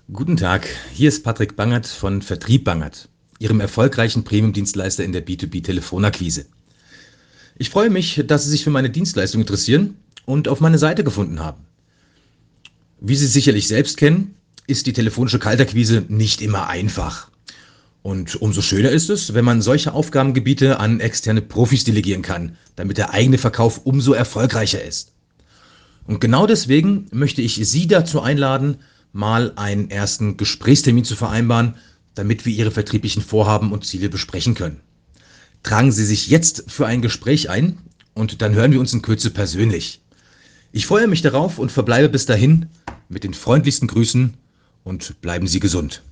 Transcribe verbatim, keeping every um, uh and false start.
Guten Tag, hier ist Patrick Bangert von Vertrieb Bangert, Ihrem erfolgreichen Premium-Dienstleister in der B zwei B-Telefonakquise. Ich freue mich, dass Sie sich für meine Dienstleistung interessieren und auf meine Seite gefunden haben. Wie Sie sicherlich selbst kennen, ist die telefonische Kaltakquise nicht immer einfach. Und umso schöner ist es, wenn man solche Aufgabengebiete an externe Profis delegieren kann, damit der eigene Verkauf umso erfolgreicher ist. Und genau deswegen möchte ich Sie dazu einladen, mal einen ersten Gesprächstermin zu vereinbaren, damit wir Ihre vertrieblichen Vorhaben und Ziele besprechen können. Tragen Sie sich jetzt für ein Gespräch ein und dann hören wir uns in Kürze persönlich. Ich freue mich darauf und verbleibe bis dahin mit den freundlichsten Grüßen und bleiben Sie gesund.